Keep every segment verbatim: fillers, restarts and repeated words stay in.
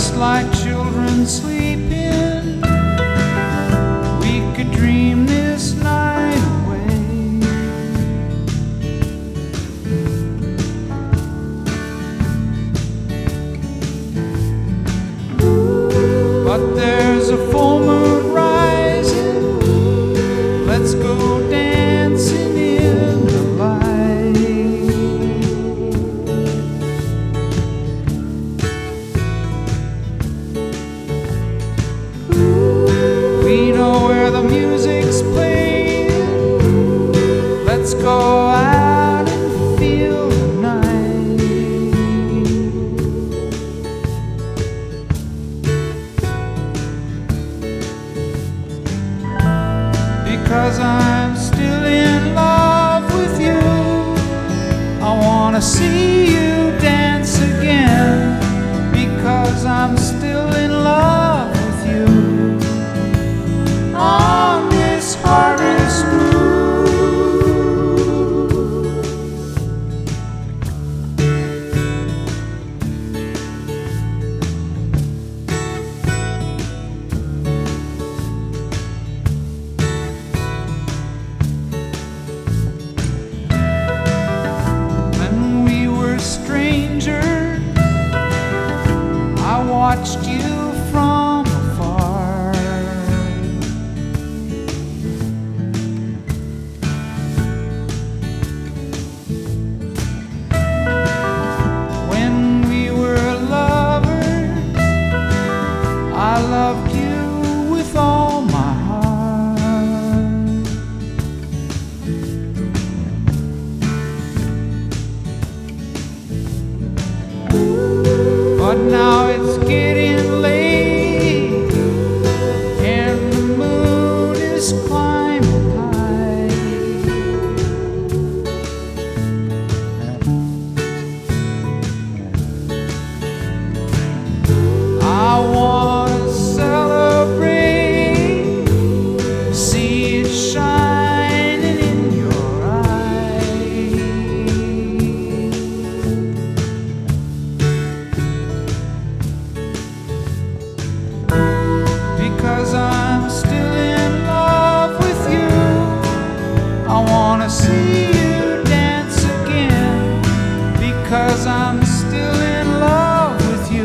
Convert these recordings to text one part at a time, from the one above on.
just like children sleeping, we could dream this night away. But there's a full moon rising, let's go dancing in the light. We know where the music's playing, let's go out and feel the night. Because I'm still in love with you, I wanna see you dance again. Because I'm still in love with you, on this harvest moon. When we were strangers, I watched you from afar. When we were lovers, I loved you with all my heart. But now it's getting late, and the moon is climbing high. I want to celebrate, see it shining in your eyes. Because I'm still in love with you, I wanna see you dance again. Because I'm still in love with you,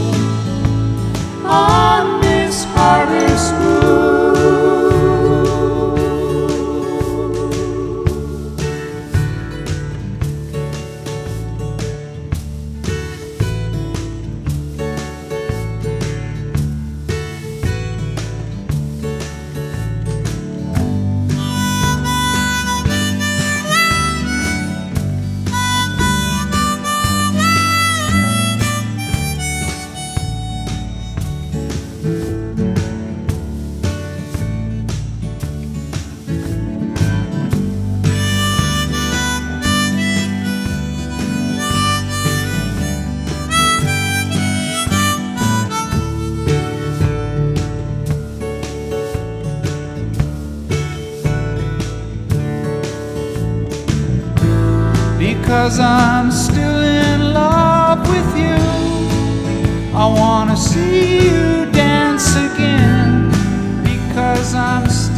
on this harvest moon. Because I'm still in love with you, I wanna see you dance again. Because I'm